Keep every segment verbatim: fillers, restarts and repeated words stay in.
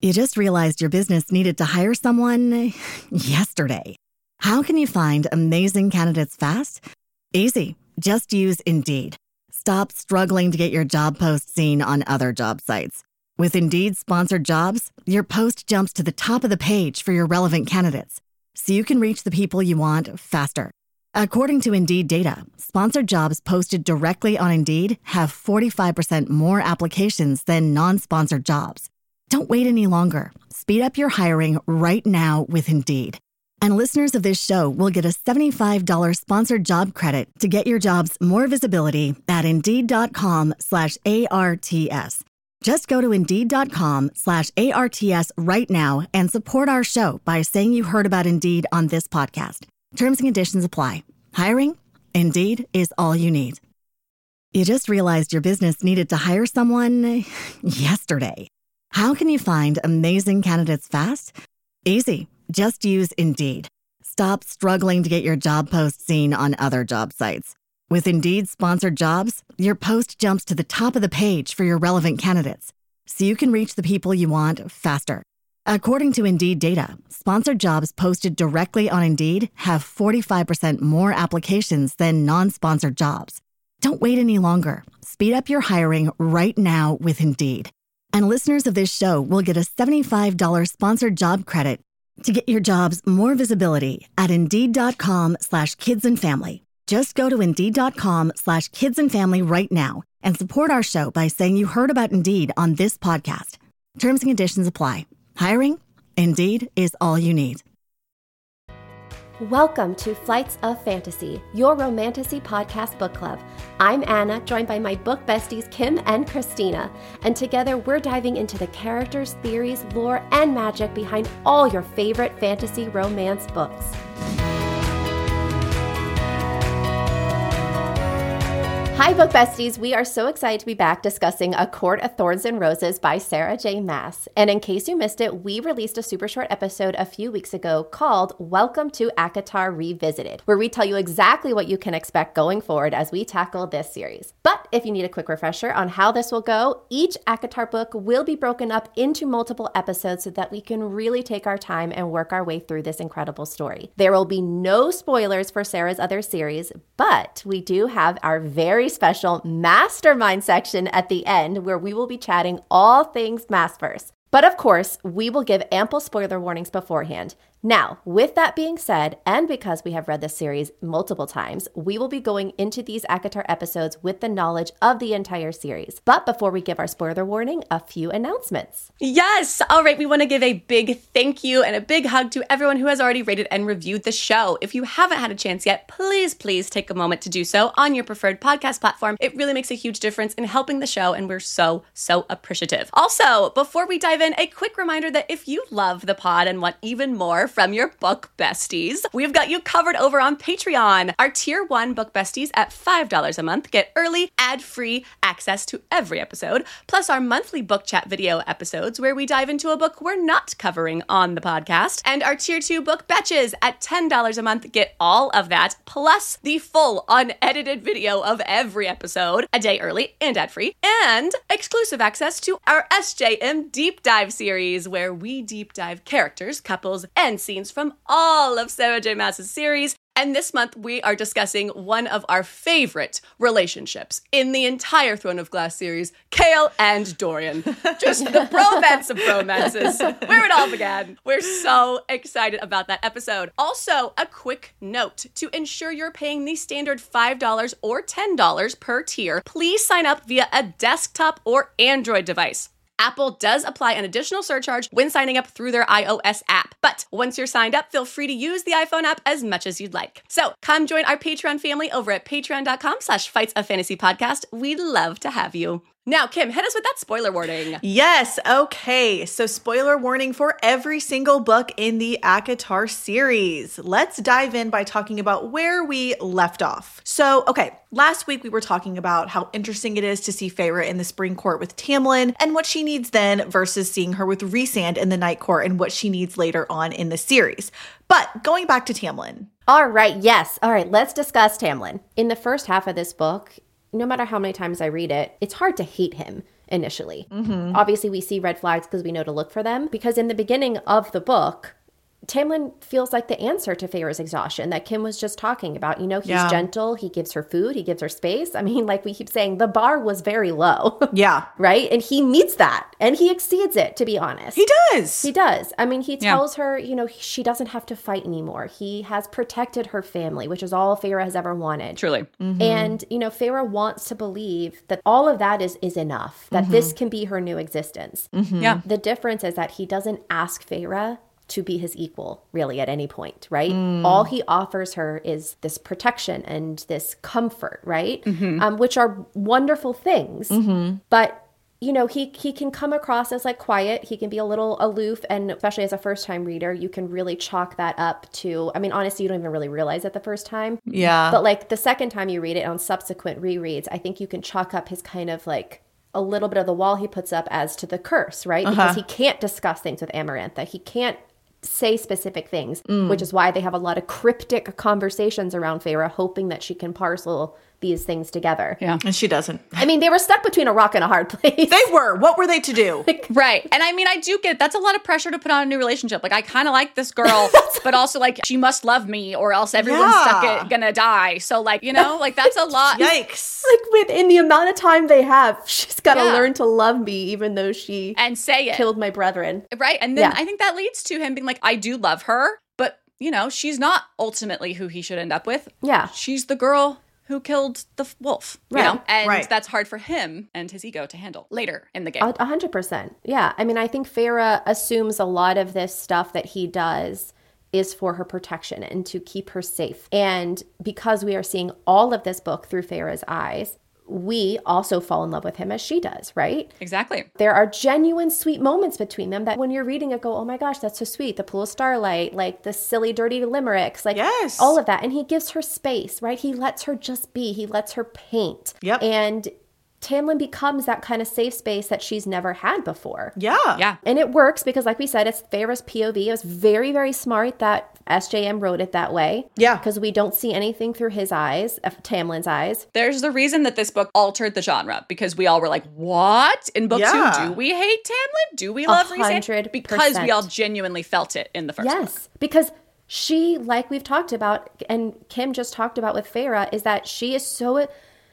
You just realized your business needed to hire someone yesterday. How can you find amazing candidates fast? Easy. Just use Indeed. Stop struggling to get your job post seen on other job sites. With Indeed sponsored jobs, your post jumps to the top of the page for your relevant candidates, so you can reach the people you want faster. According to Indeed data, sponsored jobs posted directly on Indeed have forty-five percent more applications than non-sponsored jobs. Don't wait any longer. Speed up your hiring right now with Indeed. And listeners of this show will get a seventy-five dollars sponsored job credit to get your jobs more visibility at Indeed.com slash ARTS. Just go to Indeed.com slash ARTS right now and support our show by saying you heard about Indeed on this podcast. Terms and conditions apply. Hiring? Indeed is all you need. You just realized your business needed to hire someone yesterday. How can you find amazing candidates fast? Easy. Just use Indeed. Stop struggling to get your job post seen on other job sites. With Indeed sponsored jobs, your post jumps to the top of the page for your relevant candidates, so you can reach the people you want faster. According to Indeed data, sponsored jobs posted directly on Indeed have forty-five percent more applications than non-sponsored jobs. Don't wait any longer. Speed up your hiring right now with Indeed. And listeners of this show will get a seventy-five dollars sponsored job credit to get your jobs more visibility at Indeed.com slash kids and family. Just go to Indeed.com slash kids and family right now and support our show by saying you heard about Indeed on this podcast. Terms and conditions apply. Hiring? Indeed is all you need. Welcome to Flights of Fantasy, your Romantasy podcast book club. I'm Anna, joined by my book besties Kim and Christina, and together we're diving into the characters, theories, lore, and magic behind all your favorite fantasy romance books. Hi, book besties. We are so excited to be back discussing A Court of Thorns and Roses by Sarah J. Maas. And in case you missed it, we released a super short episode a few weeks ago called Welcome to ACOTAR Revisited, where we tell you exactly what you can expect going forward as we tackle this series. But if you need a quick refresher on how this will go, each ACOTAR book will be broken up into multiple episodes so that we can really take our time and work our way through this incredible story. There will be no spoilers for Sarah's other series, but we do have our very special mastermind section at the end where we will be chatting all things Maasverse. But of course, we will give ample spoiler warnings beforehand. Now, with that being said, and because we have read this series multiple times, we will be going into these ACOTAR episodes with the knowledge of the entire series. But before we give our spoiler warning, a few announcements. Yes! All right, we want to give a big thank you and a big hug to everyone who has already rated and reviewed the show. If you haven't had a chance yet, please, please take a moment to do so on your preferred podcast platform. It really makes a huge difference in helping the show, and we're so, so appreciative. Also, before we dive in, a quick reminder that if you love the pod and want even more from your book besties, we've got you covered over on Patreon. Our tier one book besties at five dollars a month get early, ad-free access to every episode, plus our monthly book chat video episodes where we dive into a book we're not covering on the podcast. And our tier two book betches at ten dollars a month get all of that, plus the full unedited video of every episode, a day early and ad-free, and exclusive access to our S J M Deep Dive series where we deep dive characters, couples, and scenes from all of Sarah J. Maas's series. And this month, we are discussing one of our favorite relationships in the entire Throne of Glass series, Chaol and Dorian. Just the bromance of bromances, where it all began. We're so excited about that episode. Also, a quick note. To ensure you're paying the standard five dollars or ten dollars per tier, please sign up via a desktop or Android device. Apple does apply an additional surcharge when signing up through their iOS app. But once you're signed up, feel free to use the iPhone app as much as you'd like. So come join our Patreon family over at patreon.com slash fights of fantasy podcast. We'd love to have you. Now, Kim, hit us with that spoiler warning. Yes, okay. So spoiler warning for every single book in the ACOTAR series. Let's dive in by talking about where we left off. So, okay, last week we were talking about how interesting it is to see Feyre in the Spring Court with Tamlin and what she needs then versus seeing her with Rhysand in the Night Court and what she needs later on in the series. But going back to Tamlin. All right, yes. All right, let's discuss Tamlin. In the first half of this book, no matter how many times I read it, it's hard to hate him. initially. Mm-hmm. Obviously, we see red flags because we know to look for them. Because in the beginning of the book, Tamlin feels like the answer to Feyre's exhaustion that Kim was just talking about. You know, he's Yeah. gentle. He gives her food. He gives her space. I mean, like we keep saying, the bar was very low. Yeah. Right? And he meets that. And he exceeds it, to be honest. He does. He does. I mean, he Yeah. tells her, you know, she doesn't have to fight anymore. He has protected her family, which is all Feyre has ever wanted. Truly. Mm-hmm. And, you know, Feyre wants to believe that all of that is, is enough, that Mm-hmm. this can be her new existence. Yeah. The difference is that he doesn't ask Feyre to be his equal, really, at any point, right? Mm. All he offers her is this protection and this comfort, right? Mm-hmm. Um, which are wonderful things. But, you know, he, he can come across as like quiet. He can be a little aloof. And especially as a first time reader, you can really chalk that up to, I mean, honestly, you don't even really realize it the first time. Yeah. But like the second time you read it on subsequent rereads, I think you can chalk up his kind of like a little bit of the wall he puts up as to the curse, right? Uh-huh. Because he can't discuss things with Amarantha. He can't say specific things, Mm. which is why they have a lot of cryptic conversations around Feyre, hoping that she can parcel these things together. Yeah. And she doesn't. I mean, they were stuck between a rock and a hard place. They were. What were they to do? Right. And I mean, I do get that's a lot of pressure to put on a new relationship. Like, I kind of like this girl, but also, like, she must love me or else everyone's Yeah. stuck it, gonna die. So, like, you know, like, that's a lot. Yikes. Like within the amount of time they have, she's got to Yeah. learn to love me, even though she And say it. killed my brethren. Right. And then Yeah. I think that leads to him being like, I do love her, but, you know, she's not ultimately who he should end up with. Yeah. She's the girl who killed the f- wolf, you Right. know? And Right. that's hard for him and his ego to handle later in the game. A a hundred percent. Yeah. I mean, I think Feyre assumes a lot of this stuff that he does is for her protection and to keep her safe. And because we are seeing all of this book through Feyre's eyes, we also fall in love with him as she does, right? Exactly. There are genuine sweet moments between them that when you're reading it go, oh my gosh, that's so sweet. The pool of starlight, like the silly, dirty limericks, like Yes. all of that. And he gives her space, right? He lets her just be. He lets her paint. Yep. And Tamlin becomes that kind of safe space that she's never had before. Yeah. Yeah. And it works because, like we said, it's Feyre's P O V. It was very, very smart that S J M wrote it that way. Yeah. Because we don't see anything through his eyes, of Tamlin's eyes. There's the reason that this book altered the genre because we all were like, what? In book Yeah. two, do we hate Tamlin? Do we love Rhys? hundred Because we all percent. genuinely felt it in the first Yes, book. because she, like we've talked about, and Kim just talked about with Feyre, is that she is so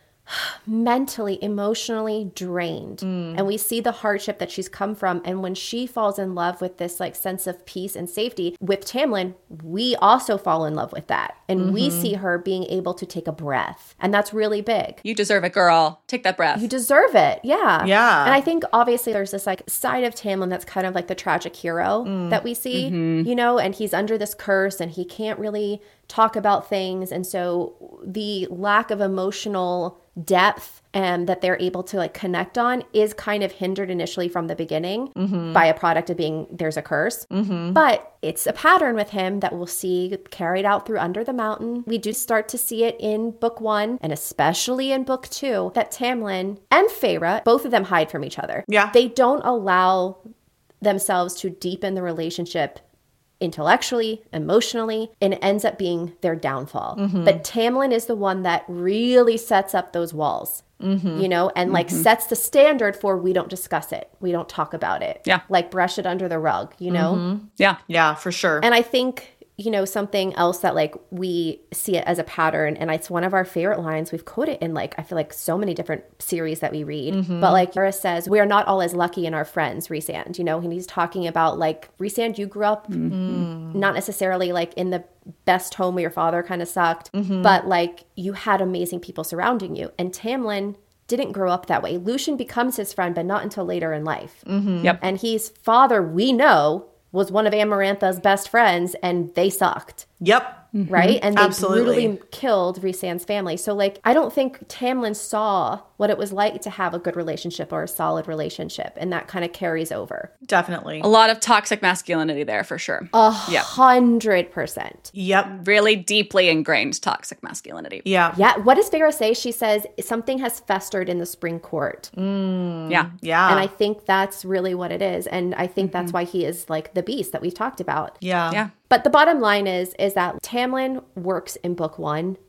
mentally, emotionally drained. And we see the hardship that she's come from. And when she falls in love with this like sense of peace and safety with Tamlin, we also fall in love with that. And we see her being able to take a breath. And that's really big. You deserve it, girl. Take that breath. You deserve it. Yeah. Yeah. And I think obviously there's this like side of Tamlin that's kind of like the tragic hero that we see, you know, and he's under this curse and he can't really talk about things. And so the lack of emotional depth and that they're able to like connect on is kind of hindered initially from the beginning by a product of being there's a curse. But it's a pattern with him that we'll see carried out through Under the Mountain. We do start to see it in book one and especially in book two that Tamlin and Feyre, both of them hide from each other. Yeah. They don't allow themselves to deepen the relationship intellectually, emotionally, and it ends up being their downfall. But Tamlin is the one that really sets up those walls, you know, and like sets the standard for we don't discuss it. We don't talk about it. Yeah. Like brush it under the rug, you know? yeah. Yeah, for sure. And I think, you know, something else that like we see it as a pattern, and it's one of our favorite lines. We've quoted in like, I feel like so many different series that we read. But like Yara says, we are not all as lucky in our friends, Rhysand, you know, and he's talking about like, Rhysand, you grew up not necessarily like in the best home where your father kind of sucked, but like you had amazing people surrounding you. And Tamlin didn't grow up that way. Lucian becomes his friend, but not until later in life. Yep. And his father, we know, was one of Amarantha's best friends, and they sucked, Yep. right? And they Absolutely. brutally killed Rhysand's family. So, like, I don't think Tamlin saw what it was like to have a good relationship or a solid relationship, and that kind of carries over. Definitely. A lot of toxic masculinity there for sure. A Yep. hundred percent. Yep. Really deeply ingrained toxic masculinity. Yeah. Yeah. What does Feyre say? She says something has festered in the spring court. Yeah. Yeah. And I think that's really what it is. And I think that's why he is like the beast that we've talked about. yeah. Yeah. But the bottom line is, is that Tamlin works in book one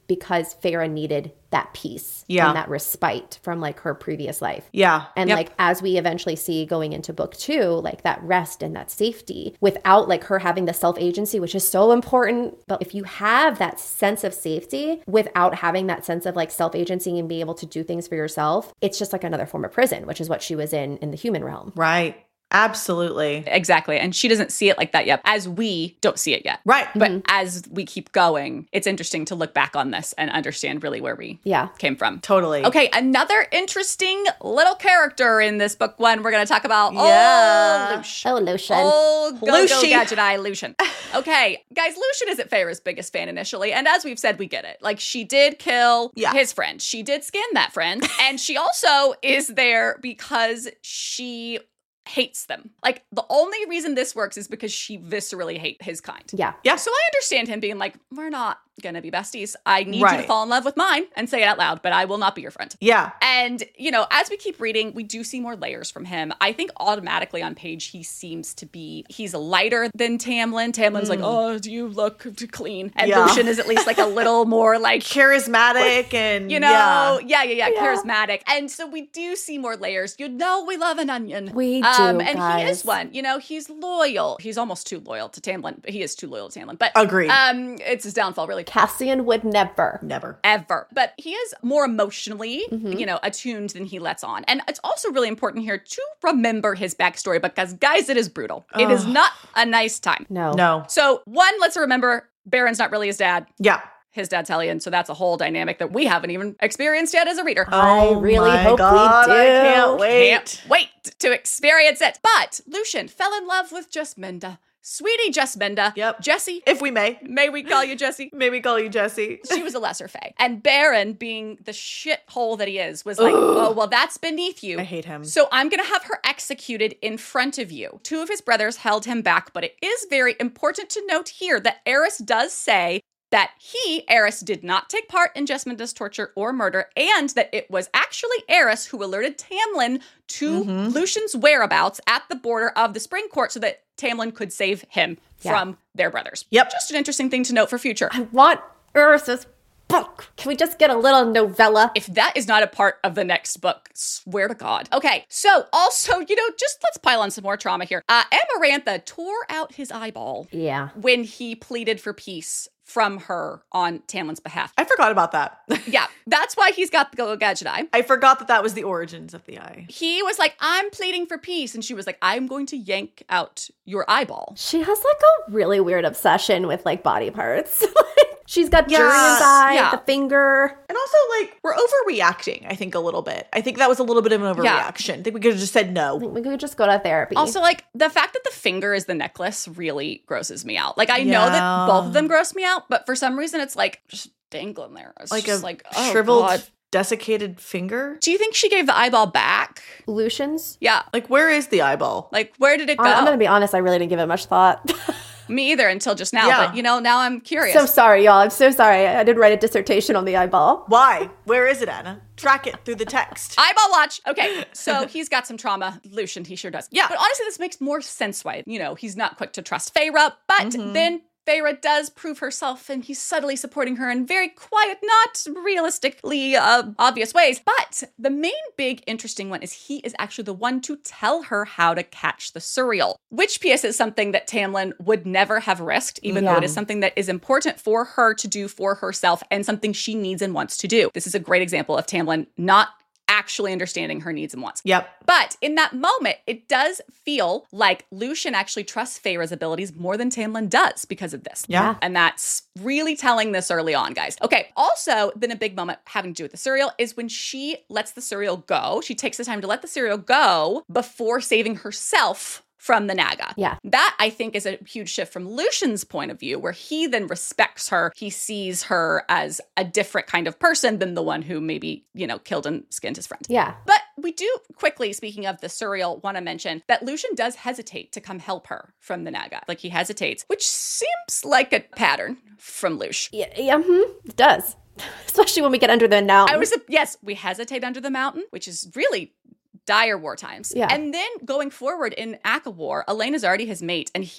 because Feyre needed that peace Yeah. and that respite from like her previous life. Yeah. And Yep. like as we eventually see going into book two, like that rest and that safety without like her having the self-agency, which is so important. But if you have that sense of safety without having that sense of like self-agency and being able to do things for yourself, it's just like another form of prison, which is what she was in in the human realm. Right. Absolutely. Exactly. And she doesn't see it like that yet, as we don't see it yet. Right. But mm-hmm. as we keep going, it's interesting to look back on this and understand really where we yeah. came from. Totally. Okay, another interesting little character in this book one we're going to talk about. Yeah. Oh, Lush. Oh, Lucian. Oh, go, Lucy. go, Gadget Eye, Lucian. Okay, guys, Lucian isn't Feyre's biggest fan initially. And as we've said, we get it. Like, she did kill yeah. his friend. She did skin that friend. And she also is there because she hates them. Like, the only reason this works is because she viscerally hates his kind. Yeah. Yeah. So I understand him being like, we're not gonna be besties. I need right. you to fall in love with mine and say it out loud, but I will not be your friend. Yeah. And, you know, as we keep reading, we do see more layers from him. I think automatically on page, he seems to be, he's lighter than Tamlin. Tamlin's mm. like, oh, do you look clean? And yeah. Lucian is at least like a little more like charismatic and, you know, yeah, yeah, yeah, yeah, charismatic. And so we do see more layers. You know, we love an onion. We do, um, And guys. he is one. You know, he's loyal. He's almost too loyal to Tamlin. He is too loyal to Tamlin. But agreed. Um, it's his downfall, really. Cassian would never. Never. Ever. But he is more emotionally, mm-hmm. you know, attuned than he lets on. And it's also really important here to remember his backstory because, guys, it is brutal. Oh. It is not a nice time. No. No. So, one, let's remember Baron's not really his dad. Yeah. His dad's Hellion, so that's a whole dynamic that we haven't even experienced yet as a reader. I really my hope God, we do. I can't wait. Can't wait to experience it. But Lucian fell in love with Jasminda. Sweetie Jasminda. Yep. Jessie. If we may. May we call you Jessie? May we call you Jessie? She was a lesser fae. And Baron, being the shithole that he is, was like, oh, well, that's beneath you. I hate him. So I'm going to have her executed in front of you. Two of his brothers held him back, but it is very important to note here that Eris does say that he, Eris, did not take part in Jasminda's torture or murder, and that it was actually Eris who alerted Tamlin to mm-hmm. Lucian's whereabouts at the border of the Spring Court so that Tamlin could save him yeah. from their brothers. Yep. Just an interesting thing to note for future. I want Eris's book. Can we just get a little novella? If that is not a part of the next book, swear to God. Okay, so also, you know, just let's pile on some more trauma here. Uh, Amarantha tore out his eyeball. Yeah. When he pleaded for peace from her on Tamlin's behalf. I forgot about that. Yeah, that's why he's got the Go Gadget Eye. I forgot that that was the origins of the eye. He was like, I'm pleading for peace. And she was like, I'm going to yank out your eyeball. She has like a really weird obsession with like body parts. She's got yes. Jurian's eye, yeah. the finger. And also, like, we're overreacting, I think, a little bit. I think that was a little bit of an overreaction. Yeah. I think we could have just said no. I think we could just go to therapy. Also, like, the fact that the finger is the necklace really grosses me out. Like, I yeah. know that both of them gross me out, but for some reason, it's, like, just dangling there. It's like just a like, oh, shriveled, God. desiccated finger? Do you think she gave the eyeball back? Lucian's? Yeah. Like, where is the eyeball? Like, where did it go? I'm going to be honest, I really didn't give it much thought. Me either until just now, yeah. but you know, now I'm curious. So sorry, y'all. I'm so sorry. I did write a dissertation on the eyeball. Why? Where is it, Anna? Track it through the text. Eyeball watch. Okay, so he's got some trauma. Lucian, he sure does. Yeah. But honestly, this makes more sense why, you know, he's not quick to trust Feyre, but mm-hmm. then Feyre does prove herself, and he's subtly supporting her in very quiet, not realistically uh, obvious ways. But the main big interesting one is he is actually the one to tell her how to catch the Suriel, which P S is something that Tamlin would never have risked, even yeah. though it is something that is important for her to do for herself and something she needs and wants to do. This is a great example of Tamlin not actually understanding her needs and wants. Yep. But in that moment, it does feel like Lucian actually trusts Feyre's abilities more than Tamlin does because of this. Yeah. And that's really telling this early on, guys. Okay. Also, then a big moment having to do with the Suriel is when she lets the Suriel go. She takes the time to let the Suriel go before saving herself from the Naga. Yeah. That, I think, is a huge shift from Lucian's point of view, where he then respects her. He sees her as a different kind of person than the one who maybe, you know, killed and skinned his friend. Yeah. But we do quickly, speaking of the Suriel, want to mention that Lucian does hesitate to come help her from the Naga. Like, he hesitates, which seems like a pattern from Lush. Yeah, yeah mm-hmm. It does. Especially when we get under the mountain. I was, a, yes, we hesitate under the mountain, which is really dire war times. Yeah. And then going forward in Aka War, Elaine is already his mate, and he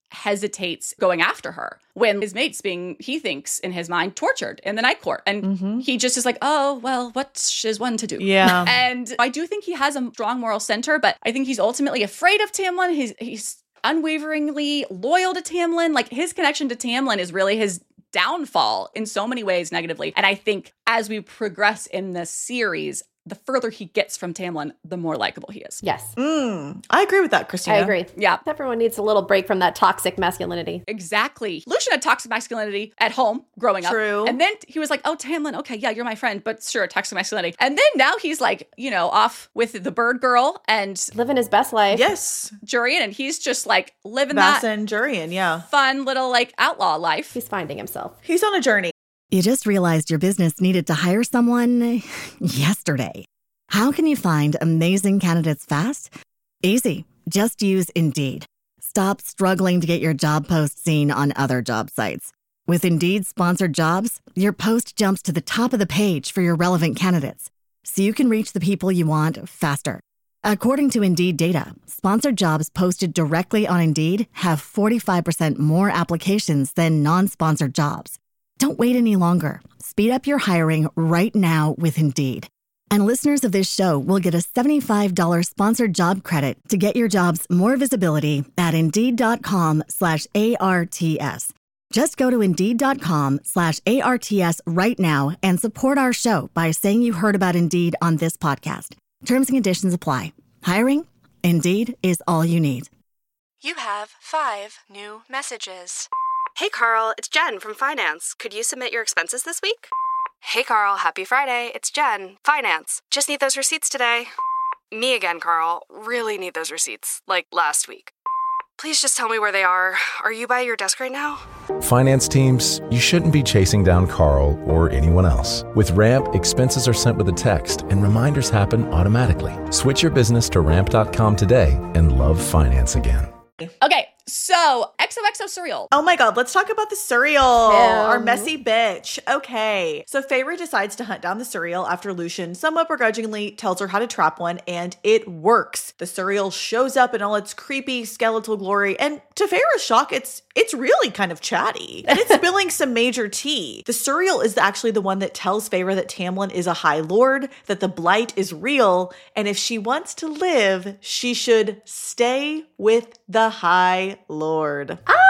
hesitates going after her when his mate's being, he thinks in his mind, tortured in the night court. And mm-hmm. he just is like, oh, well, what is one to do? Yeah. And I do think he has a strong moral center, but I think he's ultimately afraid of Tamlin. He's, he's unwaveringly loyal to Tamlin. Like, his connection to Tamlin is really his downfall in so many ways negatively. And I think as we progress in this series, the further he gets from Tamlin, the more likable he is. Yes. Mm, I agree with that, Christina. I agree. Yeah. Everyone needs a little break from that toxic masculinity. Exactly. Lucien had toxic masculinity at home growing up. True. And then he was like, oh, Tamlin, okay, yeah, you're my friend, but sure, toxic masculinity. And then now he's like, you know, off with the bird girl and living his best life. Yes. Jurian, and he's just like living Vass that and Jurian, yeah. fun little like outlaw life. He's finding himself. He's on a journey. You just realized your business needed to hire someone yesterday. How can you find amazing candidates fast? Easy. Just use Indeed. Stop struggling to get your job post seen on other job sites. With Indeed sponsored jobs, your post jumps to the top of the page for your relevant candidates, so you can reach the people you want faster. According to Indeed data, sponsored jobs posted directly on Indeed have forty-five percent more applications than non-sponsored jobs. Don't wait any longer. Speed up your hiring right now with Indeed. And listeners of this show will get a seventy-five dollars sponsored job credit to get your jobs more visibility at Indeed.com slash ARTS. Just go to Indeed.com slash ARTS right now and support our show by saying you heard about Indeed on this podcast. Terms and conditions apply. Hiring? Indeed is all you need. You have five new messages. Hey, Carl, it's Jen from Finance. Could you submit your expenses this week? Hey, Carl, happy Friday. It's Jen, Finance. Just need those receipts today. Me again, Carl. Really need those receipts, like last week. Please just tell me where they are. Are you by your desk right now? Finance teams, you shouldn't be chasing down Carl or anyone else. With Ramp, expenses are sent with a text and reminders happen automatically. Switch your business to ramp dot com today and love finance again. Okay, so X O X O cereal. Oh my God, let's talk about the cereal. Our messy bitch. Okay. So Feyre decides to hunt down the cereal after Lucien somewhat begrudgingly tells her how to trap one, and it works. The cereal shows up in all its creepy skeletal glory, and to Feyre's shock, it's it's really kind of chatty. And it's spilling some major tea. The cereal is actually the one that tells Feyre that Tamlin is a High Lord, that the blight is real, and if she wants to live, she should stay with the High Lord. Ah!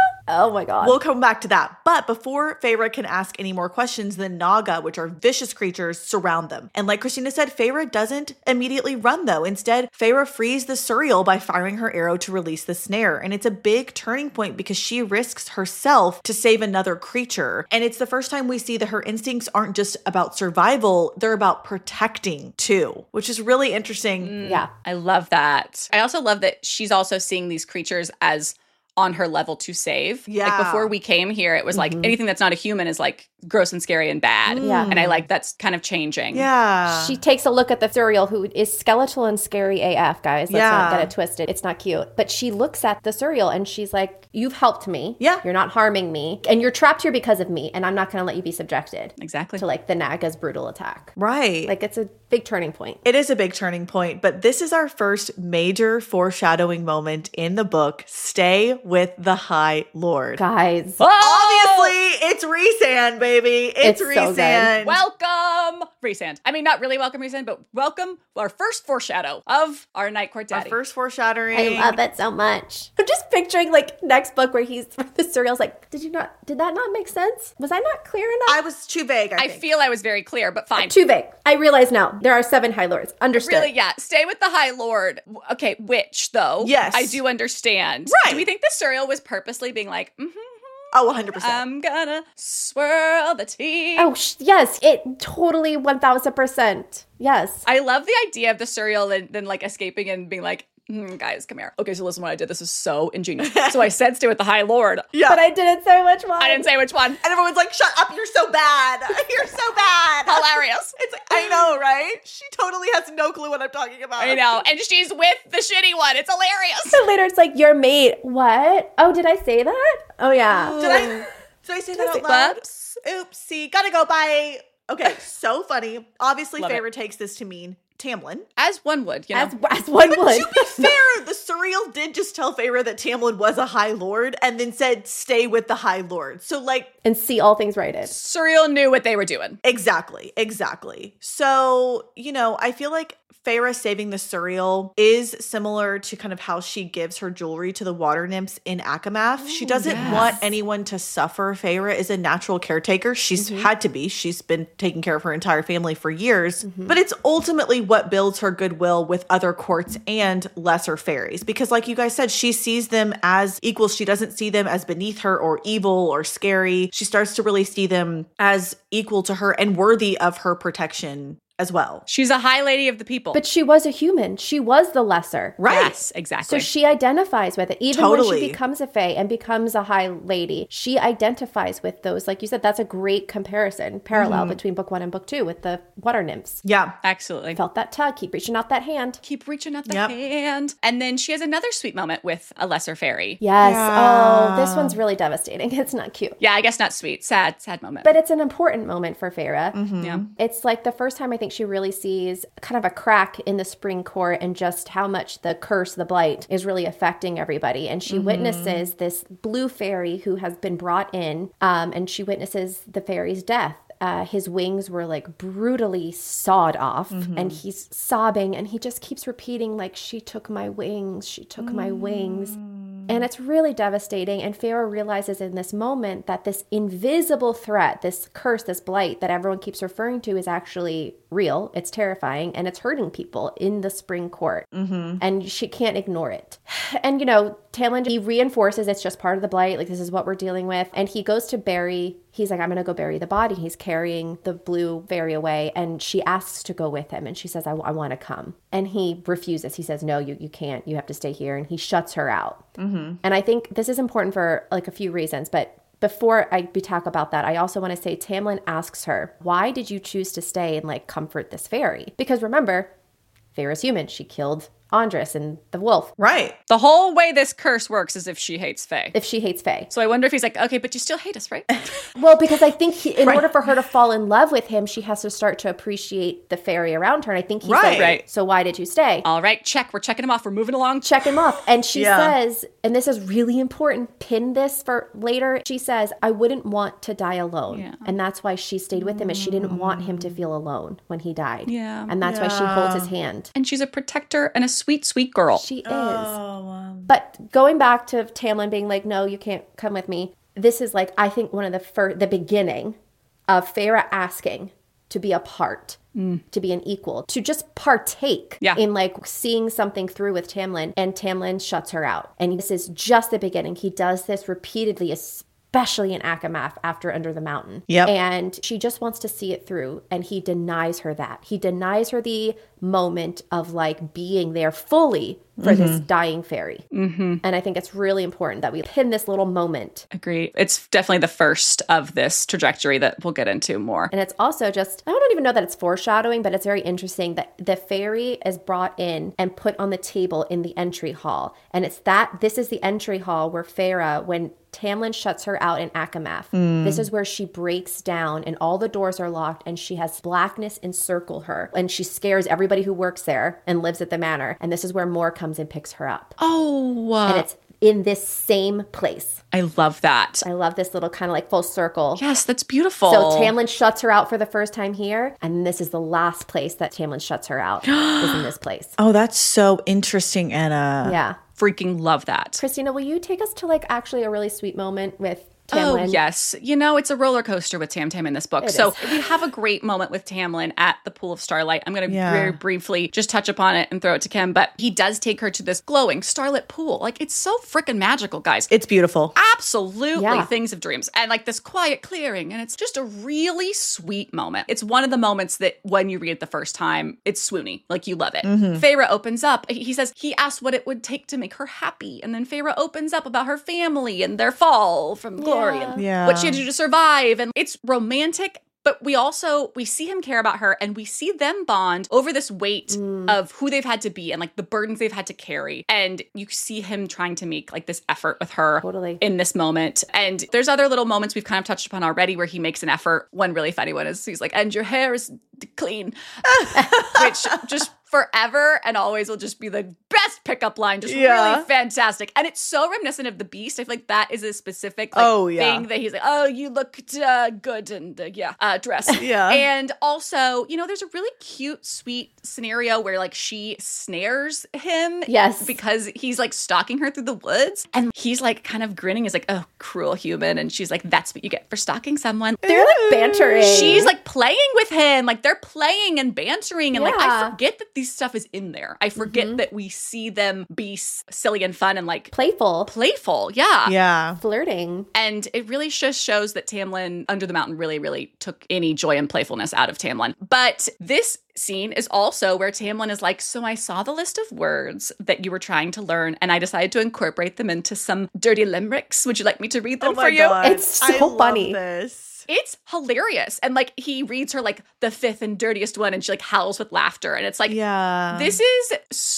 Oh my God. We'll come back to that. But before Feyre can ask any more questions, the Naga, which are vicious creatures, surround them. And like Christina said, Feyre doesn't immediately run though. Instead, Feyre frees the cereal by firing her arrow to release the snare. And it's a big turning point because she risks herself to save another creature. And it's the first time we see that her instincts aren't just about survival, they're about protecting too, which is really interesting. Mm, yeah. I love that. I also love that she's also seeing these creatures as on her level to save. Yeah. Like before we came here, it was like mm-hmm. anything that's not a human is like gross and scary and bad. Yeah. And I like that's kind of changing. Yeah. She takes a look at the cereal, who is skeletal and scary A F, guys. Let's Yeah. not get it twisted. It's not cute. But she looks at the cereal and she's like, you've helped me. Yeah. You're not harming me. And you're trapped here because of me. And I'm not going to let you be subjected Exactly. to like the Naga's brutal attack. Right. Like it's a big turning point. It is a big turning point, but this is our first major foreshadowing moment in the book. Stay with the High Lord. Guys. Oh! Obviously, it's Rhysand, baby. It's, It's so Rhysand. good. Welcome, Rhysand. I mean, not really welcome, Rhysand, but welcome our first foreshadow of our Night Court Our Daddy. first foreshadowing. I love it so much. I'm just picturing like next book where he's the cereal's like, did you not, did that not make sense? Was I not clear enough? I was too vague, I, I think. feel I was very clear, but fine. Too vague. I realize now there are seven High Lords. Understood. Really, yeah. Stay with the High Lord. Okay, which though? Yes. I do understand. Right. Do we think the cereal was purposely being like, mm-hmm, Oh, one hundred percent. I'm gonna swirl the tea? Oh, sh- yes. It totally one thousand percent. Yes. I love the idea of the cereal and then like escaping and being like, mm, guys, come here. Okay, so listen, what I did, this is so ingenious. So I said stay with the High Lord. Yeah. But I didn't say which one. I didn't say which one. And everyone's like, shut up, you're so bad. You're so bad. Hilarious. It's like, I know, right? She totally has no clue what I'm talking about. I know. And she's with the shitty one. It's hilarious. And later it's like, your mate. What? Oh, did I say that? Oh, yeah. Did I, did I say that out loud? Oopsie. Gotta go, bye. Okay, so funny. Obviously, Love Feyre it. takes this to mean Tamlin. As one would, you know. As, as one But would. to be fair, the Surreal did just tell Feyre that Tamlin was a High Lord and then said, stay with the High Lord. So, like... And see all things righted. Surreal knew what they were doing. Exactly, exactly. So, you know, I feel like Feyre saving the Surreal is similar to kind of how she gives her jewelry to the water nymphs in Akamath. She doesn't yes. want anyone to suffer. Feyre is a natural caretaker. She's Mm-hmm. had to be. She's been taking care of her entire family for years. Mm-hmm. But it's ultimately what builds her goodwill with other courts and lesser fairies. Because like you guys said, she sees them as equals. She doesn't see them as beneath her or evil or scary. She starts to really see them as equal to her and worthy of her protection as well. She's a high lady of the people. But she was a human. She was the lesser. Right. Yes, exactly. So she identifies with it. Even when Totally. she becomes a fae and becomes a high lady, she identifies with those. Like you said, that's a great comparison, parallel Mm-hmm. between book one and book two with the water nymphs. Yeah. Absolutely. Felt that tug, keep reaching out that hand. Keep reaching out the Yep. hand. And then she has another sweet moment with a lesser fairy. Yes. Yeah. Oh, this one's really devastating. It's not cute. Yeah, I guess not sweet. Sad, sad moment. But it's an important moment for Feyre. Mm-hmm. yeah. It's like the first time I think she really sees kind of a crack in the spring court and just how much the curse, the blight, is really affecting everybody. And she Mm-hmm. witnesses this blue fairy who has been brought in, um, and she witnesses the fairy's death. Uh, his wings were like brutally sawed off, Mm-hmm. and he's sobbing, and he just keeps repeating like, she took my wings, she took my wings. And it's really devastating. And Feyre realizes in this moment that this invisible threat, this curse, this blight that everyone keeps referring to is actually real. It's terrifying, and it's hurting people in the spring court. Mm-hmm. And she can't ignore it. And, you know, Tamlin, he reinforces it's just part of the blight. Like, this is what we're dealing with. And he goes to bury, he's like, I'm going to go bury the body. He's carrying the blue fairy away. And she asks to go with him. And she says, I, w- I want to come. And he refuses. He says, no, you, you can't. You have to stay here. And he shuts her out. Mm-hmm. And I think this is important for like a few reasons. But before I we talk about that, I also want to say Tamlin asks her, why did you choose to stay and like comfort this fairy? Because remember, Feyre's human. She killed Andras and the wolf. Right. The whole way this curse works is if she hates Faye. If she hates Faye. So I wonder if he's like, okay, but you still hate us, right? Well, because I think he, in Right. order for her to fall in love with him, she has to start to appreciate the fairy around her. And I think he's Right. like, Right. so why did you stay? All right, check. We're checking him off. We're moving along. Check him off. And she Yeah. says, and this is really important, pin this for later. She says, I wouldn't want to die alone. Yeah. And that's why she stayed with him, is she didn't want him to feel alone when he died. Yeah. And that's why she holds his hand. And she's a protector and a sweet, sweet girl. She is. Oh, um, But going back to Tamlin being like, no, you can't come with me. This is like, I think one of the first, the beginning of Feyre asking to be a part, to be an equal, to just partake Yeah. in like seeing something through with Tamlin. And Tamlin shuts her out. And this is just the beginning. He does this repeatedly, especially in Akamath after Under the Mountain. Yep. And she just wants to see it through. And he denies her that. He denies her the moment of like being there fully for this dying fairy. Mm-hmm. And I think it's really important that we pin this little moment. Agree. It's definitely the first of this trajectory that we'll get into more. And it's also just, I don't even know that it's foreshadowing, but it's very interesting that the fairy is brought in and put on the table in the entry hall. And it's that, this is the entry hall where Feyre, when Tamlin shuts her out in Akamath, this is where she breaks down and all the doors are locked and she has blackness encircle her. And she scares everybody who works there and lives at the manor. And this is where Mor comes and picks her up. Oh, uh, And it's in this same place. I love that. I love this little kind of like full circle. Yes, that's beautiful. So Tamlin shuts her out for the first time here, and this is the last place that Tamlin shuts her out, is in this place. oh, that's so interesting, Anna. Yeah. Freaking love that. Christina, will you take us to like actually a really sweet moment with Oh, Tamlin? yes. You know, it's a roller coaster with Tam Tam in this book. It so is. we have a great moment with Tamlin at the Pool of Starlight. I'm going to Yeah. very briefly just touch upon it and throw it to Kim, but he does take her to this glowing starlit pool. Like, it's so freaking magical, guys. It's beautiful. Absolutely Yeah. things of dreams. And like this quiet clearing. And it's just a really sweet moment. It's one of the moments that when you read it the first time, it's swoony. Like, you love it. Mm-hmm. Feyre opens up. He says he asked what it would take to make her happy. And then Feyre opens up about her family and their fall from glory and Yeah. what she had to do to survive. And it's romantic, But we also, we see him care about her and we see them bond over this weight mm. of who they've had to be and like the burdens they've had to carry. And you see him trying to make like this effort with her totally. in this moment. And there's other little moments we've kind of touched upon already where he makes an effort. One really funny one is he's like, and your hair is clean, which just forever and always will just be the best pickup line. Just yeah. really fantastic. And it's so reminiscent of The Beast. I feel like that is a specific like, oh, yeah. thing that he's like, oh, you looked uh, good and uh, yeah, uh, dress. Yeah. And also, you know, there's a really cute, sweet scenario where like she snares him. Yes. Because he's like stalking her through the woods. And he's like kind of grinning. He's like, oh, cruel human. And she's like, that's what you get for stalking someone. They're like bantering. She's like playing with him. Like they're playing and bantering. And yeah. like, I forget that these stuff is in there. I forget mm-hmm. that we see them be s- silly and fun and like playful. Playful. Yeah. Yeah. Flirting. And it really just shows that Tamlin Under the Mountain really, really took any joy and playfulness out of Tamlin. But this scene is also where Tamlin is like, so I saw the list of words that you were trying to learn and I decided to incorporate them into some dirty limericks. Would you like me to read them oh for you? God. It's so I funny. Love this. It's hilarious. And like he reads her like the fifth and dirtiest one and she like howls with laughter. And it's like, yeah, this is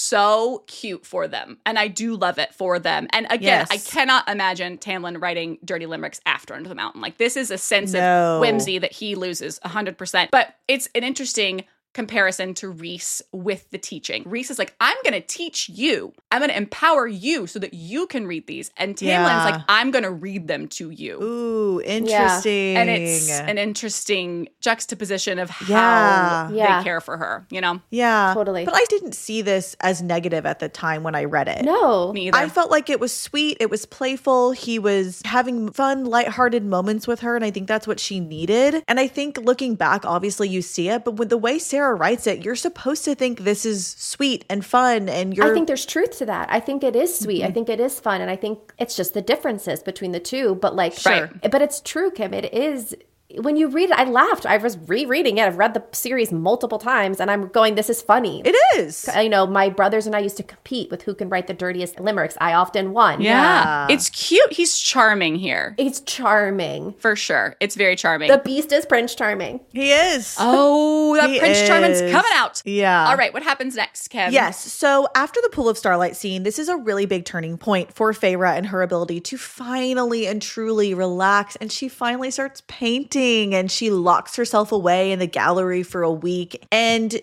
so cute for them. And I do love it for them. And again, yes. I cannot imagine Tamlin writing dirty limericks after Under the Mountain. Like this is a sense no. of whimsy that he loses one hundred percent. But it's an interesting comparison to Rhys with the teaching. Rhys is like, I'm going to teach you. I'm going to empower you so that you can read these. And Tamlin's yeah. like, I'm going to read them to you. Ooh, interesting. Yeah. And it's an interesting juxtaposition of how yeah. they yeah. care for her, you know? Yeah. Totally. But I didn't see this as negative at the time when I read it. No. Me either. I felt like it was sweet. It was playful. He was having fun, lighthearted moments with her. And I think that's what she needed. And I think looking back, obviously you see it, but with the way Sarah writes it, you're supposed to think this is sweet and fun, and you're I think there's truth to that. I think it is sweet. Mm-hmm. I think it is fun, and I think it's just the differences between the two. But like, sure. But it's true, Kim. It is. When you read it, I laughed. I was rereading it. I've read the series multiple times, and I'm going, this is funny. It is. You know, my brothers and I used to compete with who can write the dirtiest limericks. I often won. Yeah. yeah. It's cute. He's charming here. He's charming. For sure. It's very charming. The Beast is Prince Charming. He is. Oh, that he Prince is. Charming's coming out. Yeah. All right. What happens next, Kim? Yes. So after the Pool of Starlight scene, this is a really big turning point for Feyre and her ability to finally and truly relax. And she finally starts painting, and she locks herself away in the gallery for a week. And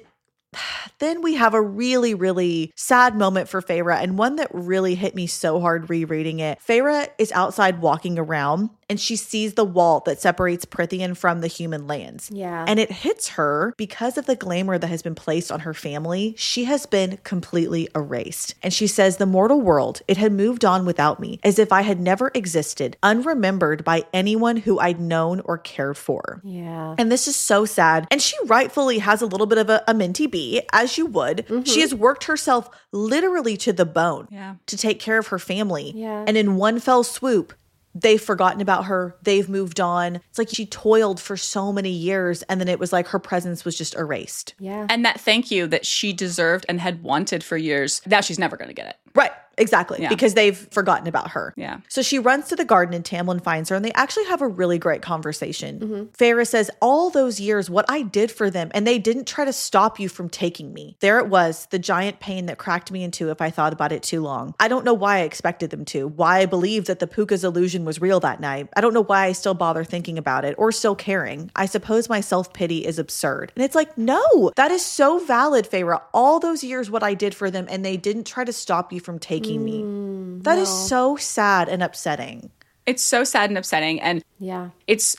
then we have a really, really sad moment for Feyre, and one that really hit me so hard rereading it. Feyre is outside walking around, and she sees the wall that separates Prythian from the human lands. Yeah. And it hits her because of the glamour that has been placed on her family. She has been completely erased. And she says, the mortal world, it had moved on without me, as if I had never existed, unremembered by anyone who I'd known or cared for. Yeah. And this is so sad. And she rightfully has a little bit of a, a minty bee, as you would. Mm-hmm. She has worked herself literally to the bone yeah. to take care of her family. Yeah. And in one fell swoop, they've forgotten about her. They've moved on. It's like she toiled for so many years, and then it was like her presence was just erased. Yeah. And that thank you that she deserved and had wanted for years, now she's never going to get it. Right. Exactly. Yeah. Because they've forgotten about her. Yeah. So she runs to the garden, and Tamlin finds her, and they actually have a really great conversation. Mm-hmm. Feyre says, all those years, what I did for them, and they didn't try to stop you from taking me. There it was, the giant pain that cracked me in two if I thought about it too long. I don't know why I expected them to, why I believed that the Puka's illusion was real that night. I don't know why I still bother thinking about it or still caring. I suppose my self-pity is absurd. And it's like, no, that is so valid, Feyre. All those years, what I did for them, and they didn't try to stop you from taking mm. me. That No. is so sad and upsetting. It's so sad and upsetting. And yeah, it's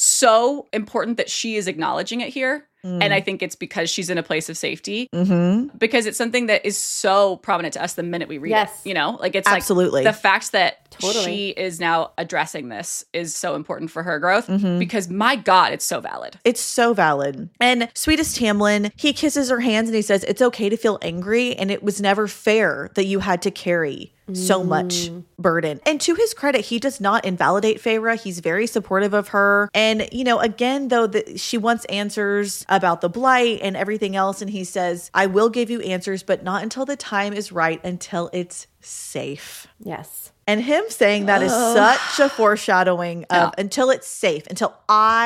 so important that she is acknowledging it here. Mm. And I think it's because she's in a place of safety. Mm-hmm. Because it's something that is so prominent to us the minute we read yes. it. You know, like it's Absolutely. like the fact that Totally. she is now addressing this is so important for her growth. Mm-hmm. Because my God, it's so valid. It's so valid. And sweetest Tamlin, he kisses her hands and he says, it's okay to feel angry, and it was never fair that you had to carry so Mm. much burden. And to his credit, he does not invalidate Feyre. He's very supportive of her. And, you know, again, though, the, she wants answers about the blight and everything else. And he says, I will give you answers, but not until the time is right, until it's safe. Yes. And him saying that is such a foreshadowing of Yeah. until it's safe, until I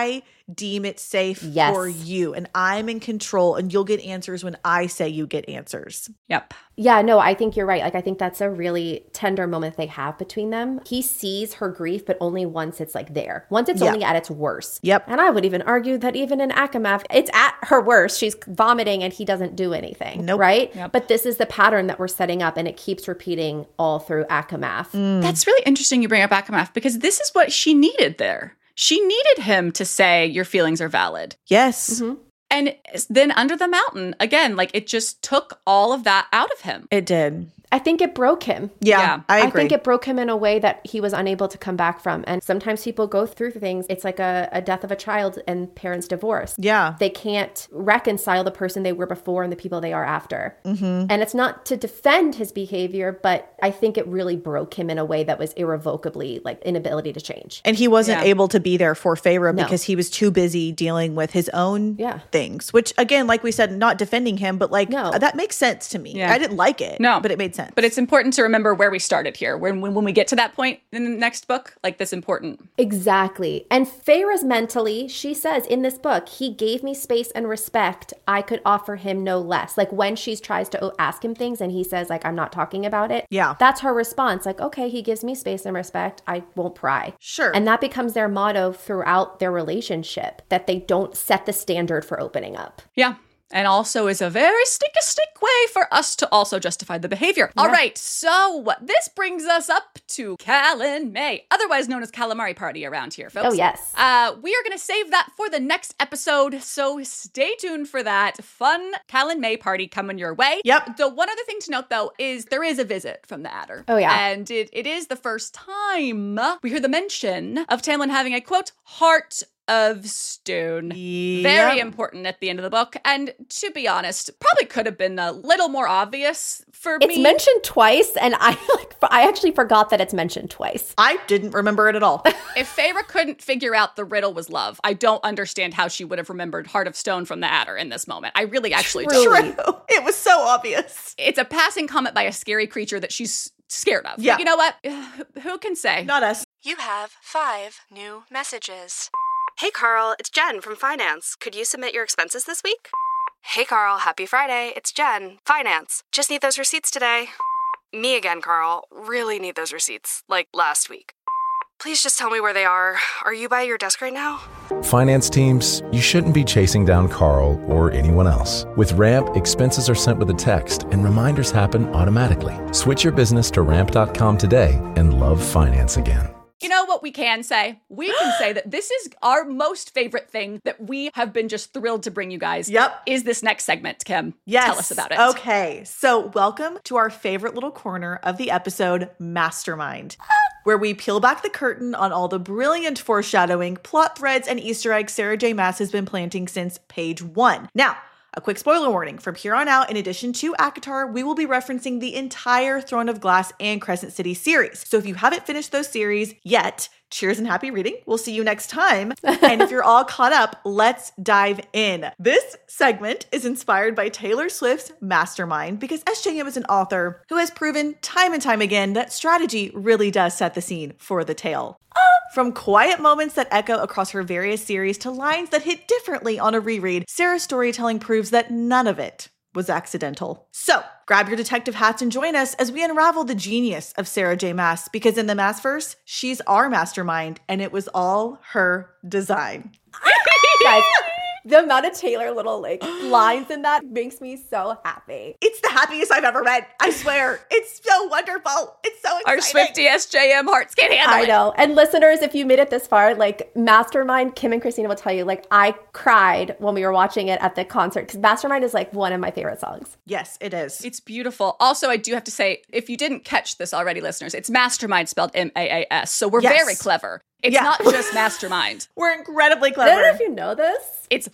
deem it safe Yes. for you. And I'm in control, and you'll get answers when I say you get answers. Yep. Yeah, no, I think you're right. Like, I think that's a really tender moment they have between them. He sees her grief, but only once it's like there. Once it's Yeah. only at its worst. Yep. And I would even argue that even in Akamath, it's at her worst. She's vomiting and he doesn't do anything. Nope. Right? Yep. But this is the pattern that we're setting up, and it keeps repeating all through Akamath. Mm. That's really interesting you bring up Akamath, because this is what she needed there. She needed him to say your feelings are valid. Yes. Mm-hmm. And then Under the Mountain, again, like it just took all of that out of him. It did. I think it broke him. Yeah, Yeah. I agree. I think it broke him in a way that he was unable to come back from. And sometimes people go through things. It's like a, a death of a child and parents divorce. Yeah. They can't reconcile the person they were before and the people they are after. Mm-hmm. And it's not to defend his behavior, but I think it really broke him in a way that was irrevocably like inability to change. And he wasn't Yeah. able to be there for Feyre No. because he was too busy dealing with his own Yeah. things, which again, like we said, not defending him, but like No. that makes sense to me. Yeah. I didn't like it, No. but it made sense. But it's important to remember where we started here. When, when when we get to that point in the next book, like that's important. Exactly. And Feyre's mentally, she says in this book, he gave me space and respect. I could offer him no less. Like when she tries to ask him things and he says like, I'm not talking about it. Yeah. That's her response. Like, okay, he gives me space and respect. I won't pry. Sure. And that becomes their motto throughout their relationship, that they don't set the standard for opening up. Yeah. And also is a very sticky stick way for us to also justify the behavior. All right, so this brings us up to Callan May, otherwise known as Calamari Party around here, folks. Oh, yes. Uh, we are going to save that for the next episode, so stay tuned for that fun Callan May Party coming your way. Yep. The one other thing to note, though, is there is a visit from the Adder. Oh, yeah. And it, it is the first time we hear the mention of Tamlin having a, quote, heart of stone. Yep. Very important at the end of the book. And to be honest, probably could have been a little more obvious for It's me. mentioned twice, and I like I actually forgot that it's mentioned twice. I didn't remember it at all. If Feyre couldn't figure out the riddle was love, I don't understand how she would have remembered Heart of Stone from the Adder in this moment. I really actually True. don't. True. It was so obvious. It's a passing comment by a scary creature that she's scared of. Yeah. But you know what? Who can say? Not us. You have five new messages. Hey Carl, it's Jen from Finance. Could you submit your expenses this week? Hey Carl, happy Friday. It's Jen, Finance. Just need those receipts today. Me again, Carl. Really need those receipts, like last week. Please just tell me where they are. Are you by your desk right now? Finance teams, you shouldn't be chasing down Carl or anyone else. With Ramp, expenses are sent with a text and reminders happen automatically. Switch your business to ramp dot com today and love finance again. You know what we can say? We can say that this is our most favorite thing that we have been just thrilled to bring you guys. Yep. Is this next segment, Kim? Yes. Tell us about it. Okay. So, welcome to our favorite little corner of the episode, Mastermind, where we peel back the curtain on all the brilliant foreshadowing, plot threads, and Easter eggs Sarah J. Maas has been planting since page one. Now, a quick spoiler warning. From here on out, in addition to ACOTAR, we will be referencing the entire Throne of Glass and Crescent City series. So if you haven't finished those series yet, cheers and happy reading. We'll see you next time. And if you're all caught up, let's dive in. This segment is inspired by Taylor Swift's Mastermind because S J M is an author who has proven time and time again that strategy really does set the scene for the tale. From quiet moments that echo across her various series to lines that hit differently on a reread, Sarah's storytelling proves that none of it was accidental. So, grab your detective hats and join us as we unravel the genius of Sarah J. Maas, because in the Maasverse, she's our mastermind, and it was all her design. Guys, the amount of Taylor little like lines in that makes me so happy. It's the happiest I've ever read. I swear. It's so wonderful. It's so exciting. Our Swiftie S J M hearts can't handle I it. know. And listeners, if you made it this far, like Mastermind, Kim and Christina will tell you, like I cried when we were watching it at the concert because Mastermind is like one of my favorite songs. Yes, it is. It's beautiful. Also, I do have to say, if you didn't catch this already, listeners, it's Mastermind spelled M A A S. So we're Yes. very clever. It's Yeah. not just Mastermind. We're incredibly I don't know clever. if you know this, It's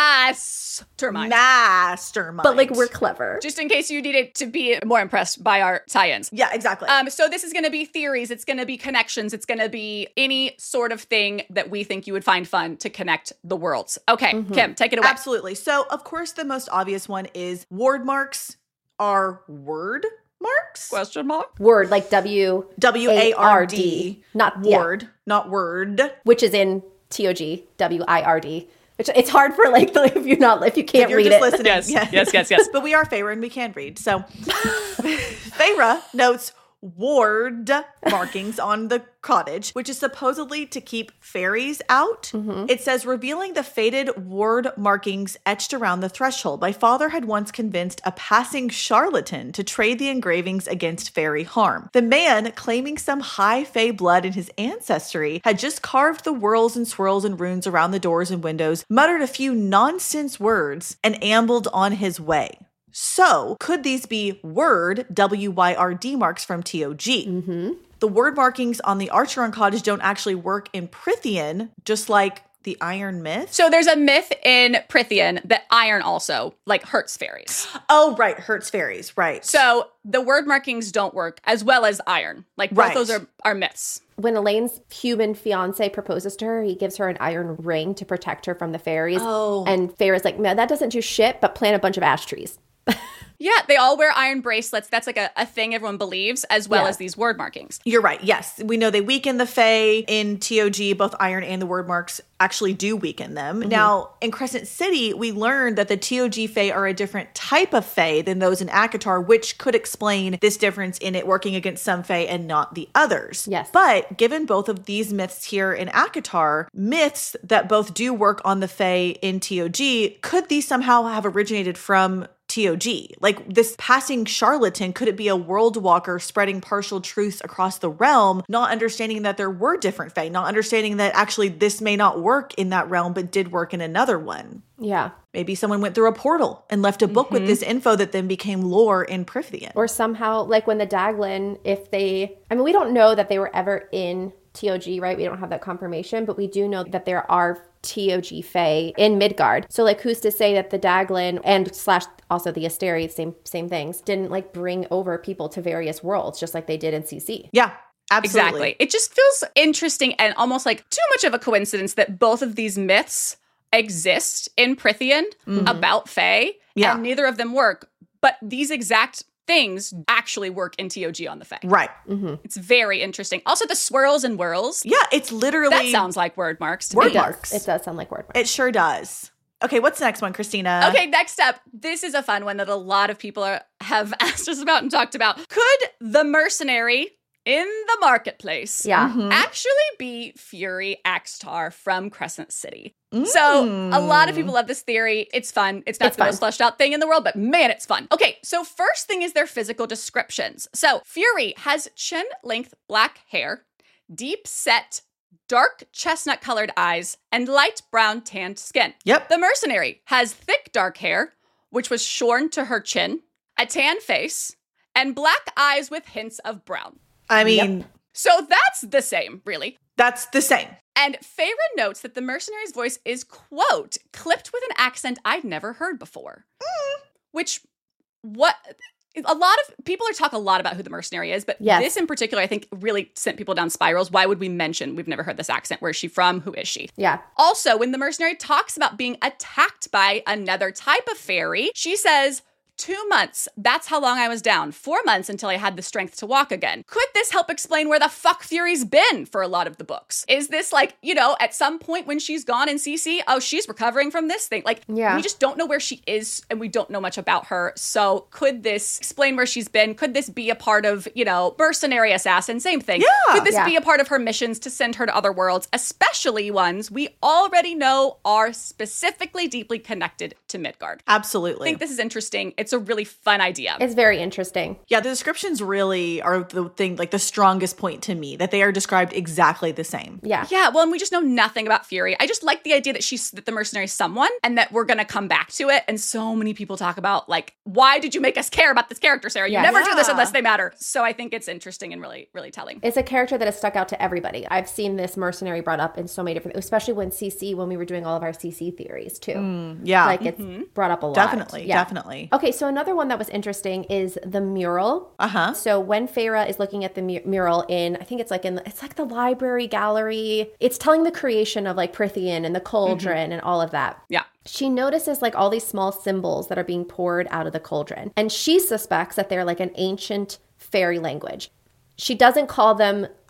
Mastermind. Mastermind. but like we're clever. Just in case you needed to be more impressed by our science. Yeah, exactly. Um, so this is going to be theories. It's going to be connections. It's going to be any sort of thing that we think you would find fun to connect the worlds. Okay, Kim, take it away. Absolutely. So, of course, the most obvious one is ward marks are word marks? Question mark? Word like W W A R D. Not yeah, Ward, not word. which is in T O G W I R D. Which it's hard for like if you're not if you can't if you're read just it. Listening, yes, yeah. yes, yes, yes. But we are Feyre and we can read. So Feyre notes ward markings on the cottage, which is supposedly to keep fairies out. Mm-hmm. It says, revealing the faded ward markings etched around the threshold. My father had once convinced a passing charlatan to trade the engravings against fairy harm. The man, claiming some high fae blood in his ancestry, had just carved the whirls and swirls and runes around the doors and windows, muttered a few nonsense words, and ambled on his way. So, could these be word, W Y R D marks from T O G? Mm-hmm. The word markings on the Archeron cottage don't actually work in Prythian, just like the iron myth. So there's a myth in Prythian that iron also, like, hurts fairies. Oh, right. Hurts fairies. Right. So the word markings don't work as well as iron. Like, both Right. those are, are myths. When Elaine's human fiance proposes to her, he gives her an iron ring to protect her from the fairies. Oh. And Feyre's like, man, that doesn't do shit, but plant a bunch of ash trees. Yeah, they all wear iron bracelets. That's like a, a thing everyone believes, as well Yeah. as these word markings. You're right. Yes. We know they weaken the fae in T O G. Both iron and the word marks actually do weaken them. Mm-hmm. Now, in Crescent City, we learned that the T O G fae are a different type of fae than those in ACOTAR, which could explain this difference in it working against some fae and not the others. Yes. But given both of these myths here in ACOTAR, myths that both do work on the fae in T O G, could these somehow have originated from T O G? Like this passing charlatan, could it be a world walker spreading partial truths across the realm, not understanding that there were different fae, not understanding that actually this may not work in that realm, but did work in another one? Yeah. Maybe someone went through a portal and left a book mm-hmm. with this info that then became lore in Prythian. Or somehow, like when the Daglin, if they, I mean, we don't know that they were ever in T O G, right? We don't have that confirmation, but we do know that there are T O G fae in Midgard. So like, who's to say that the Daglin and slash also the Asteri, same same things, didn't like bring over people to various worlds just like they did in C C? Yeah. Absolutely. Exactly. It just feels interesting and almost like too much of a coincidence that both of these myths exist in Prythian mm-hmm. about fae, yeah. and neither of them work, but these exact things actually work in T O G on the fae. Right. Mm-hmm. It's very interesting. Also, the swirls and whirls. Yeah, it's literally... That sounds like word marks to word me. It does. marks. It does sound like word marks. It sure does. Okay, what's the next one, Christina? Okay, next up. This is a fun one that a lot of people are, have asked us about and talked about. Could the mercenary in the marketplace yeah. Mm-hmm. actually be Fury Axtar from Crescent City? Mm. So a lot of people love this theory. It's fun. It's not It's the fun. most fleshed out thing in the world, but man, it's fun. Okay, so first thing is their physical descriptions. So Fury has chin-length black hair, deep-set dark chestnut colored eyes, and light brown tanned skin. Yep. The mercenary has thick dark hair, which was shorn to her chin, a tan face, and black eyes with hints of brown. I mean... Yep. So that's the same, really. That's the same. And Feyre notes that the mercenary's voice is, quote, clipped with an accent I'd never heard before. Mm. Which, what... A lot of people are talk a lot about who the mercenary is, but yes. this in particular, I think, really sent people down spirals. Why would we mention we've never heard this accent? Where's she from? Who is she? Yeah. Also, when the mercenary talks about being attacked by another type of fairy, she says, two months. That's how long I was down. Four months until I had the strength to walk again. Could this help explain where the fuck Fury's been for a lot of the books? Is this like, you know, at some point when she's gone in C C, oh, she's recovering from this thing? Like, yeah. we just don't know where she is and we don't know much about her. So could this explain where she's been? Could this be a part of, you know, mercenary assassin? Same thing. Yeah. Could this Yeah. be a part of her missions to send her to other worlds, especially ones we already know are specifically deeply connected to Midgard? Absolutely. I think this is interesting. It's a really fun idea. It's very interesting. Yeah, the descriptions really are the thing, like the strongest point to me, that they are described exactly the same. Yeah. Yeah, well, and we just know nothing about Fury. I just like the idea that she's that the mercenary is someone and that we're going to come back to it. And so many people talk about, like, why did you make us care about this character, Sarah? You Yeah. never do this Yeah. unless they matter. So I think it's interesting and really, really telling. It's a character that has stuck out to everybody. I've seen this mercenary brought up in so many different, especially when C C, when we were doing all of our C C theories too. Mm, yeah. Like it's brought up a lot. Definitely, Yeah. definitely. Okay, so another one that was interesting is the mural. Uh-huh. So when Feyre is looking at the mu- mural in, I think it's like in, the, it's like the library gallery. It's telling the creation of like Prythian and the cauldron mm-hmm. and all of that. Yeah. She notices like all these small symbols that are being poured out of the cauldron. And she suspects that they're like an ancient fairy language. She doesn't call them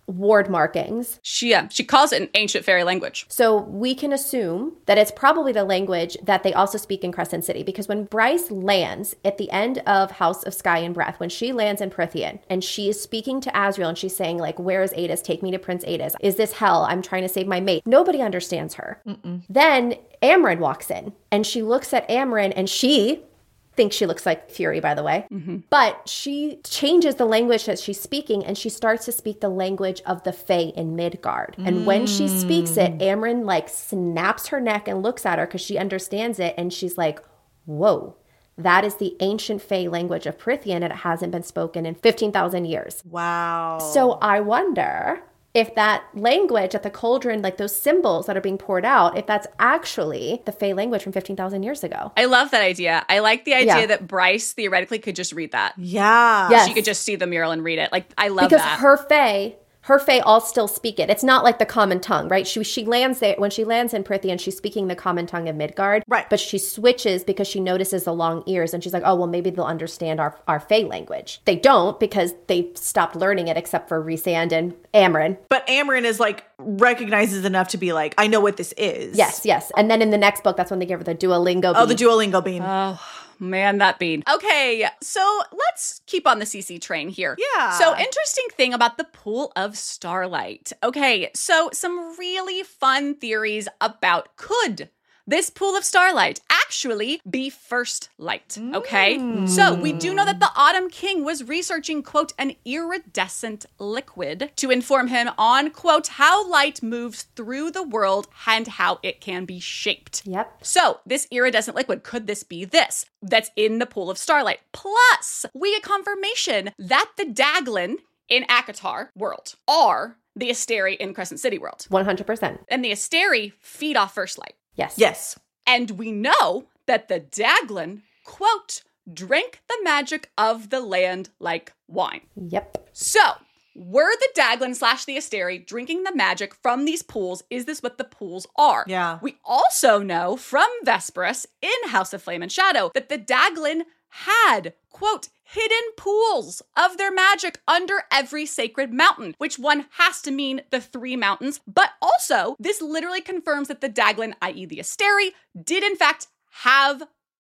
ward markings. She, yeah, she calls it an ancient fairy language. So we can assume that it's probably the language that they also speak in Crescent City, because when Bryce lands at the end of House of Sky and Breath, when she lands in Prythian and she is speaking to Asriel and she's saying like, where is Adis? Take me to Prince Adis. Is this hell? I'm trying to save my mate. Nobody understands her. Mm-mm. Then Amren walks in and she looks at Amren and she thinks she looks like Fury, by the way. Mm-hmm. But she changes the language that she's speaking and she starts to speak the language of the Fae in Midgard. Mm. And when she speaks it, Amren like snaps her neck and looks at her because she understands it. And she's like, whoa, that is the ancient Fae language of Prythian and it hasn't been spoken in fifteen thousand years. Wow. So I wonder if that language at the cauldron, like those symbols that are being poured out, if that's actually the Fae language from fifteen thousand years ago. I love that idea. I like the idea Yeah. that Bryce theoretically could just read that. Yeah. Yes. She could just see the mural and read it. Like, I love Because that. her Fae, her Fae all still speak it. It's not like the common tongue, right? She she lands there, when she lands in Prythian, she's speaking the common tongue of Midgard. Right. But she switches because she notices the long ears and she's like, oh, well, maybe they'll understand our, our Fae language. They don't because they stopped learning it except for Rhysand and Amren. But Amren is like, recognizes enough to be like, I know what this is. Yes, yes. And then in the next book, that's when they give her the Duolingo Oh, the bean. Duolingo bean. Oh, man, that bean. Okay, so let's keep on the C C train here. Yeah. So, interesting thing about the Pool of Starlight. Okay, so some really fun theories about could this Pool of Starlight actually be first light, okay? Mm. So we do know that the Autumn King was researching, quote, an iridescent liquid to inform him on, quote, how light moves through the world and how it can be shaped. Yep. So this iridescent liquid, could this be this that's in the Pool of Starlight? Plus, we get confirmation that the Daglin in Akatar world are the Asteri in Crescent City world. one hundred percent. And the Asteri feed off first light. Yes. Yes. And we know that the Daglin, quote, drank the magic of the land like wine. Yep. So, were the Daglin slash the Asteri drinking the magic from these pools? Is this what the pools are? Yeah. We also know from Vesperus in House of Flame and Shadow that the Daglin had, quote, hidden pools of their magic under every sacred mountain, which one has to mean the three mountains. But also, this literally confirms that the Daglin, that is the Asteri, did in fact have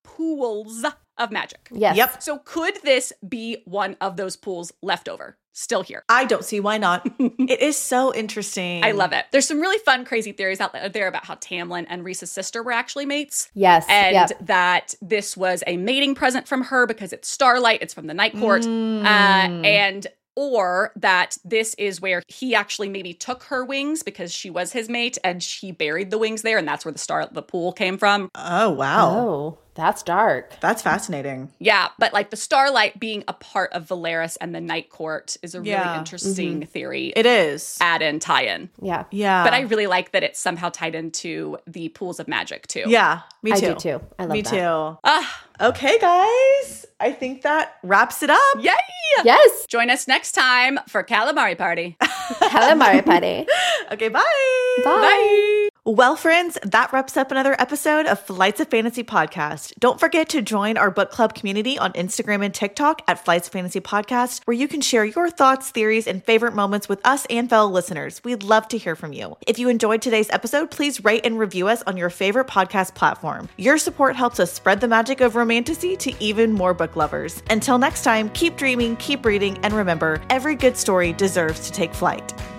pools of magic. Yes. Yep. So could this be one of those pools left over? Still here. I don't see why not. It is so interesting. I love it. There's some really fun, crazy theories out there about how Tamlin and Rhys's sister were actually mates. Yes. And yep. that this was a mating present from her because it's Starlight, it's from the Night Court. Mm. Uh, and or that this is where he actually maybe took her wings because she was his mate and she buried the wings there, and that's where the star the pool came from. Oh, wow. Oh, that's dark. That's fascinating. Yeah, but like the Starlight being a part of Valeris and the Night Court is a really Yeah. interesting Mm-hmm. theory. It is. Add-in, tie-in. Yeah. Yeah. But I really like that it's somehow tied into the pools of magic too. Yeah, me I too. do too. I love Me that. too. Ah, Okay, guys. I think that wraps it up. yay! Yes. Join us next time for Calamari Party. Calamari Party. Okay, bye. Bye. Bye! Well, friends, that wraps up another episode of Flights of Fantasy Podcast. Don't forget to join our book club community on Instagram and TikTok at Flights of Fantasy Podcast, where you can share your thoughts, theories, and favorite moments with us and fellow listeners. We'd love to hear from you. If you enjoyed today's episode, please rate and review us on your favorite podcast platform. Your support helps us spread the magic of romantasy to even more book lovers. Until next time, keep dreaming, keep reading, and remember, every good story deserves to take flight.